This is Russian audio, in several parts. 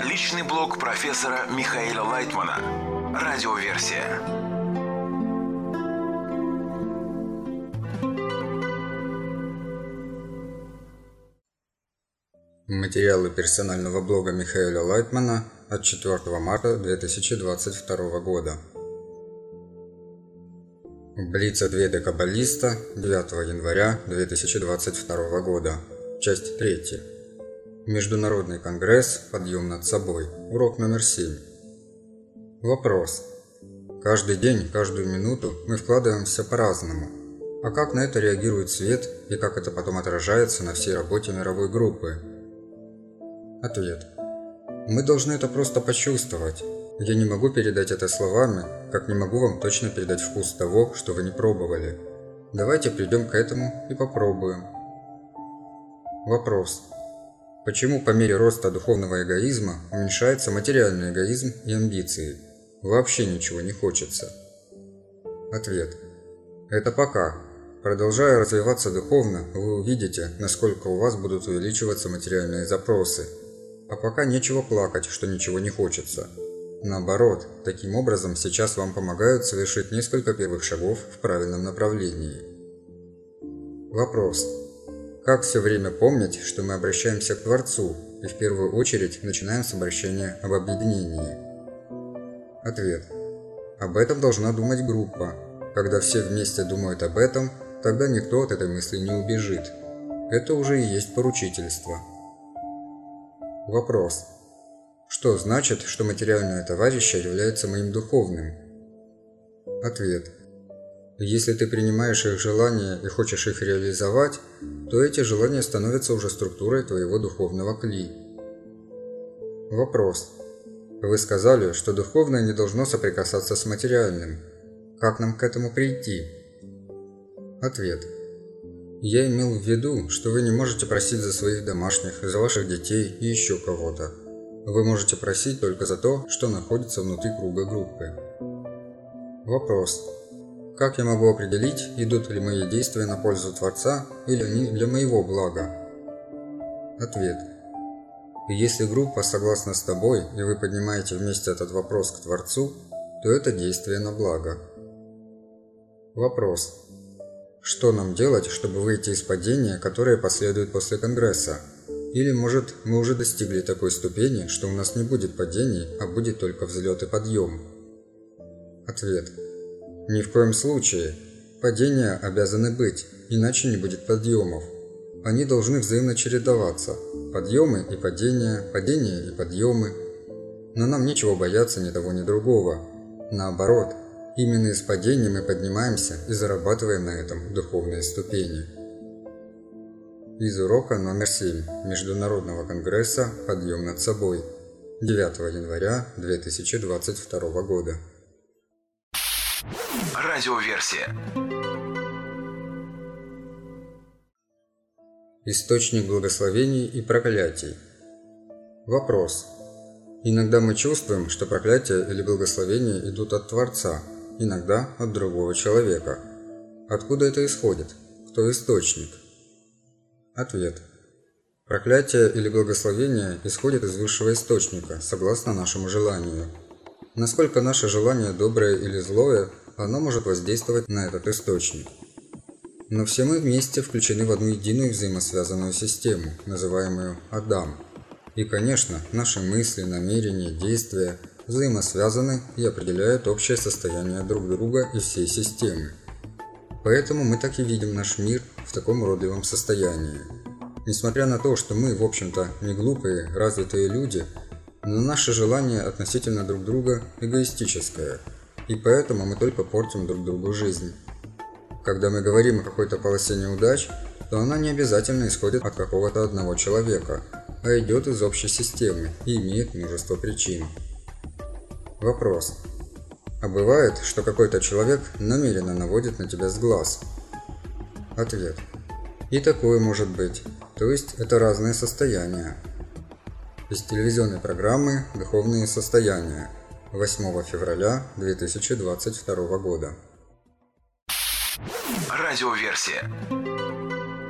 Личный блог профессора Михаила Лайтмана. Радиоверсия. Материалы персонального блога Михаила Лайтмана от 4 марта 2022 года. Блиц-ответы каббалиста 9 января 2022 года. Часть 3. Международный конгресс «Подъем над собой». Урок номер 7. Вопрос. Каждый день, каждую минуту мы вкладываемся по-разному. А как на это реагирует свет и как это потом отражается на всей работе мировой группы? Ответ. Мы должны это просто почувствовать. Я не могу передать это словами, как не могу вам точно передать вкус того, что вы не пробовали. Давайте придем к этому и попробуем. Вопрос. Почему по мере роста духовного эгоизма уменьшается материальный эгоизм и амбиции? Вообще ничего не хочется. Ответ. Это пока. Продолжая развиваться духовно, вы увидите, насколько у вас будут увеличиваться материальные запросы. А пока нечего плакать, что ничего не хочется. Наоборот, таким образом сейчас вам помогают совершить несколько первых шагов в правильном направлении. Вопрос. Как все время помнить, что мы обращаемся к Творцу и в первую очередь начинаем с обращения об объединении? Ответ. Об этом должна думать группа. Когда все вместе думают об этом, тогда никто от этой мысли не убежит. Это уже и есть поручительство. Вопрос. Что значит, что материальное товарища является моим духовным? Ответ. Если ты принимаешь их желания и хочешь их реализовать, то эти желания становятся уже структурой твоего духовного кли. Вопрос. Вы сказали, что духовное не должно соприкасаться с материальным. Как нам к этому прийти? Ответ. Я имел в виду, что вы не можете просить за своих домашних, за ваших детей и еще кого-то. Вы можете просить только за то, что находится внутри круга группы. Вопрос. Как я могу определить, идут ли мои действия на пользу Творца или они для моего блага? Ответ. Если группа согласна с тобой и вы поднимаете вместе этот вопрос к Творцу, то это действие на благо. Вопрос. Что нам делать, чтобы выйти из падения, которое последует после Конгресса? Или, может, мы уже достигли такой ступени, что у нас не будет падений, а будет только взлет и подъем? Ответ. Ни в коем случае. Падения обязаны быть, иначе не будет подъемов. Они должны взаимно чередоваться. Подъемы и падения, падения и подъемы. Но нам нечего бояться ни того, ни другого. Наоборот, именно из падений мы поднимаемся и зарабатываем на этом духовные ступени. Из урока номер 7 Международного конгресса «Подъем над собой» 9 января 2022 года. Радиоверсия. Источник благословений и проклятий. Вопрос. Иногда мы чувствуем, что проклятия или благословения идут от Творца, иногда от другого человека. Откуда это исходит? Кто источник? Ответ. Проклятие или благословение исходит из высшего источника, согласно нашему желанию. Насколько наше желание доброе или злое, оно может воздействовать на этот источник. Но все мы вместе включены в одну единую взаимосвязанную систему, называемую Адам. И, конечно, наши мысли, намерения, действия взаимосвязаны и определяют общее состояние друг друга и всей системы. Поэтому мы так и видим наш мир в таком уродливом состоянии. Несмотря на то, что мы, в общем-то, не глупые, развитые люди, но наше желание относительно друг друга эгоистическое, и поэтому мы только портим друг другу жизнь. Когда мы говорим о какой-то полосе неудач, то она не обязательно исходит от какого-то одного человека, а идет из общей системы и имеет множество причин. Вопрос. А бывает, что какой-то человек намеренно наводит на тебя сглаз? Ответ. И такое может быть, то есть это разные состояния. Из телевизионной программы «Духовные состояния» 8 февраля 2022 года. Радиоверсия.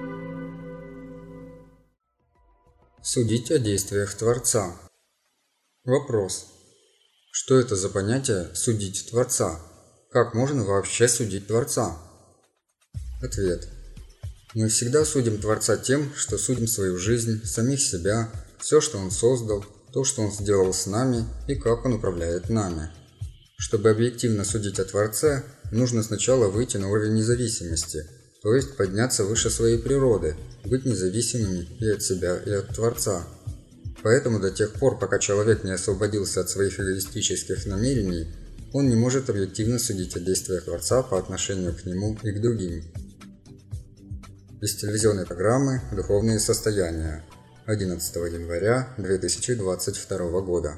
Судить о действиях Творца. Вопрос. Что это за понятие «судить Творца»? Как можно вообще судить Творца? Ответ. Мы всегда судим Творца тем, что судим свою жизнь, самих себя, все, что Он создал, то, что Он сделал с нами и как Он управляет нами. Чтобы объективно судить о Творце, нужно сначала выйти на уровень независимости, то есть подняться выше своей природы, быть независимыми и от себя, и от Творца. Поэтому до тех пор, пока человек не освободился от своих эгоистических намерений, он не может объективно судить о действиях Творца по отношению к нему и к другим. Из телевизионной программы «Духовные состояния» 11 января 2022 года.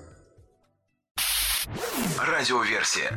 Радиоверсия.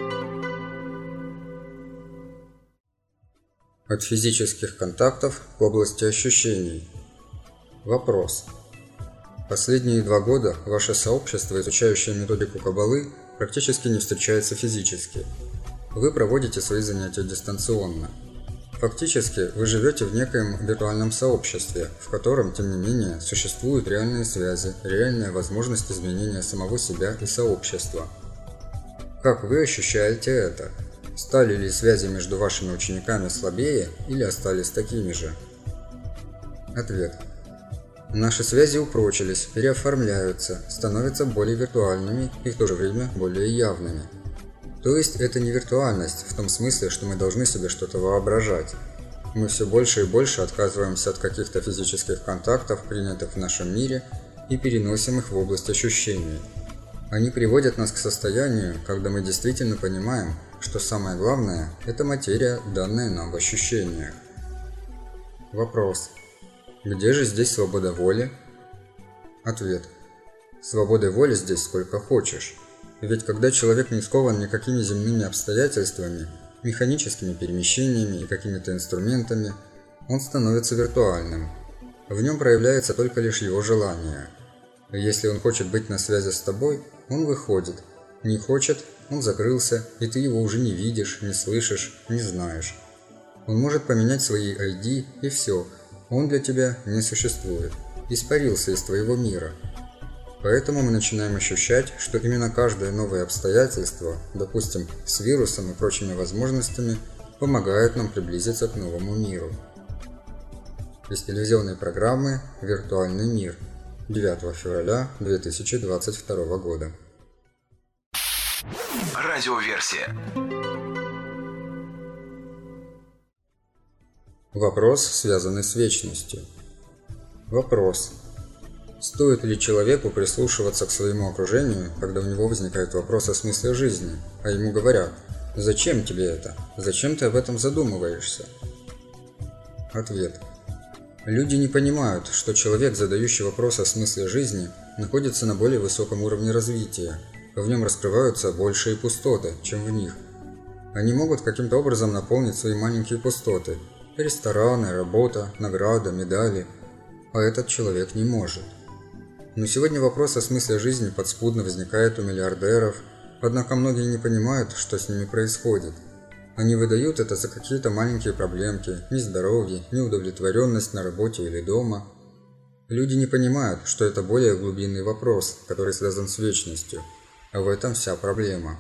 От физических контактов к области ощущений. Вопрос. Последние 2 года ваше сообщество, изучающее методику Каббалы, практически не встречается физически. Вы проводите свои занятия дистанционно. Фактически, вы живете в некоем виртуальном сообществе, в котором, тем не менее, существуют реальные связи, реальная возможность изменения самого себя и сообщества. Как вы ощущаете это? Стали ли связи между вашими учениками слабее или остались такими же? Ответ. Наши связи упрочились, переоформляются, становятся более виртуальными и в то же время более явными. То есть это не виртуальность в том смысле, что мы должны себе что-то воображать. Мы все больше и больше отказываемся от каких-то физических контактов, принятых в нашем мире, и переносим их в область ощущений. Они приводят нас к состоянию, когда мы действительно понимаем, что самое главное – это материя, данная нам в ощущениях. Вопрос. Где же здесь свобода воли? Ответ. Свободы воли здесь сколько хочешь. Ведь когда человек не скован никакими земными обстоятельствами, механическими перемещениями и какими-то инструментами, он становится виртуальным. В нем проявляется только лишь его желание. Если он хочет быть на связи с тобой, он выходит. Не хочет, он закрылся, и ты его уже не видишь, не слышишь, не знаешь. Он может поменять свои ID, и все. Он для тебя не существует, испарился из твоего мира. Поэтому мы начинаем ощущать, что именно каждое новое обстоятельство, допустим, с вирусом и прочими возможностями, помогает нам приблизиться к новому миру. Из телевизионной программы «Виртуальный мир» 9 февраля 2022 года. Радиоверсия. Вопрос, связанный с вечностью. Вопрос. Стоит ли человеку прислушиваться к своему окружению, когда у него возникает вопрос о смысле жизни, а ему говорят: «Зачем тебе это? Зачем ты об этом задумываешься?» Ответ. Люди не понимают, что человек, задающий вопрос о смысле жизни, находится на более высоком уровне развития. В нем раскрываются большие пустоты, чем в них. Они могут каким-то образом наполнить свои маленькие пустоты. Рестораны, работа, награда, медали. А этот человек не может. Но сегодня вопрос о смысле жизни подспудно возникает у миллиардеров, однако многие не понимают, что с ними происходит. Они выдают это за какие-то маленькие проблемки, нездоровье, неудовлетворенность на работе или дома. Люди не понимают, что это более глубинный вопрос, который связан с вечностью, а в этом вся проблема.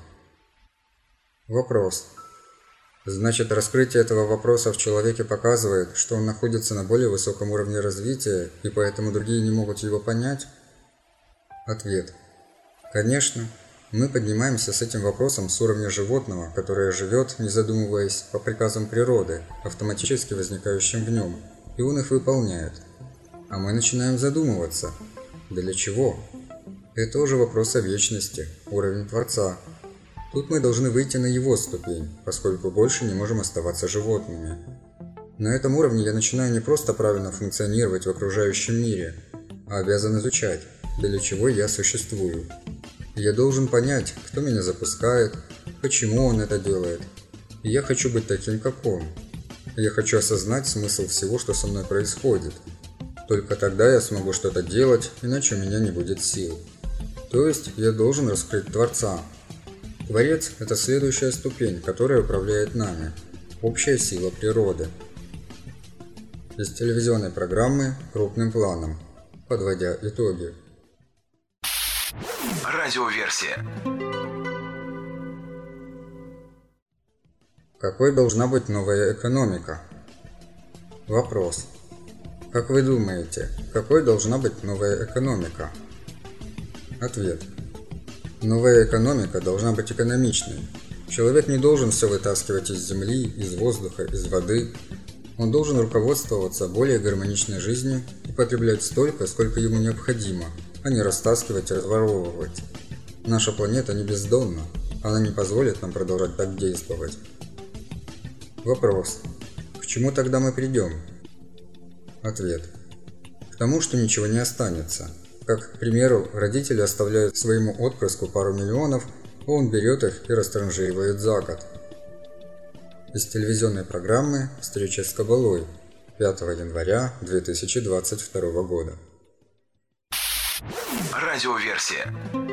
Вопрос. Значит, раскрытие этого вопроса в человеке показывает, что он находится на более высоком уровне развития, и поэтому другие не могут его понять? Ответ. Конечно, мы поднимаемся с этим вопросом с уровня животного, которое живет, не задумываясь, по приказам природы, автоматически возникающим в нем, и он их выполняет. А мы начинаем задумываться. Для чего? Это уже вопрос о вечности, уровень Творца. Тут мы должны выйти на его ступень, поскольку больше не можем оставаться животными. На этом уровне я начинаю не просто правильно функционировать в окружающем мире, а обязан изучать, для чего я существую. Я должен понять, кто меня запускает, почему он это делает. И я хочу быть таким, как он. Я хочу осознать смысл всего, что со мной происходит. Только тогда я смогу что-то делать, иначе у меня не будет сил. То есть я должен раскрыть Творца. Творец – это следующая ступень, которая управляет нами. Общая сила природы. Из телевизионной программы «Крупным планом», подводя итоги. Радиоверсия. Какой должна быть новая экономика? Вопрос. Как вы думаете, какой должна быть новая экономика? Ответ. Новая экономика должна быть экономичной. Человек не должен все вытаскивать из земли, из воздуха, из воды. Он должен руководствоваться более гармоничной жизнью и потреблять столько, сколько ему необходимо, а не растаскивать и разворовывать. Наша планета не бездонна, она не позволит нам продолжать так действовать. Вопрос. К чему тогда мы придем? Ответ. К тому, что ничего не останется. Как, к примеру, родители оставляют своему отпрыску пару миллионов, а он берет их и растранжиривает за год. Из телевизионной программы «Встреча с Кабалой» 5 января 2022 года. Радиоверсия.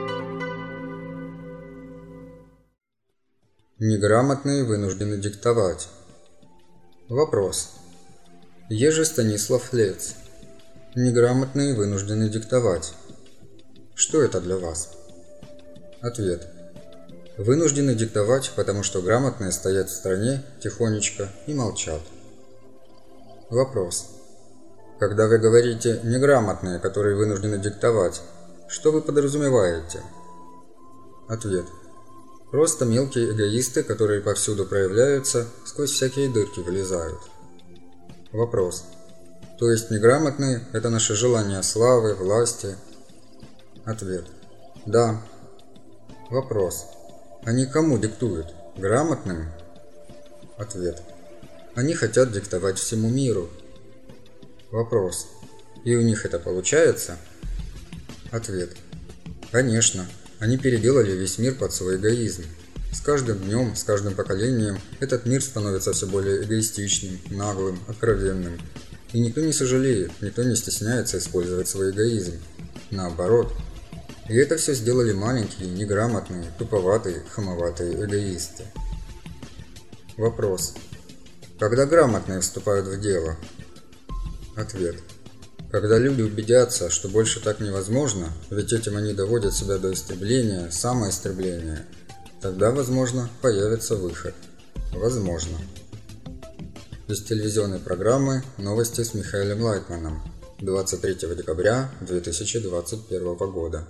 Неграмотные вынуждены диктовать. Вопрос. Еже Станислав Лец. Неграмотные вынуждены диктовать. Что это для вас? Ответ. Вынуждены диктовать, потому что грамотные стоят в стороне тихонечко и молчат. Вопрос. Когда вы говорите «неграмотные, которые вынуждены диктовать», что вы подразумеваете? Ответ. Просто мелкие эгоисты, которые повсюду проявляются, сквозь всякие дырки вылезают. Вопрос. То есть неграмотные – это наше желание славы, власти? Ответ. Да. Вопрос. Они кому диктуют? Грамотным? Ответ. Они хотят диктовать всему миру. Вопрос. И у них это получается? Ответ. Конечно. Они переделали весь мир под свой эгоизм. С каждым днем, с каждым поколением этот мир становится все более эгоистичным, наглым, откровенным. И никто не сожалеет, никто не стесняется использовать свой эгоизм. Наоборот. И это все сделали маленькие, неграмотные, туповатые, хамоватые эгоисты. Вопрос. Когда грамотные вступают в дело? Ответ. Когда люди убедятся, что больше так невозможно, ведь этим они доводят себя до истребления, самоистребления, тогда, возможно, появится выход. Возможно. Из телевизионной программы «Новости с Михаилом Лайтманом» 23 декабря 2021 года.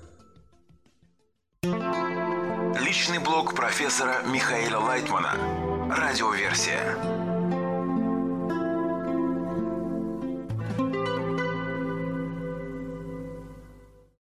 Личный блог профессора Михаила Лайтмана. Радиоверсия.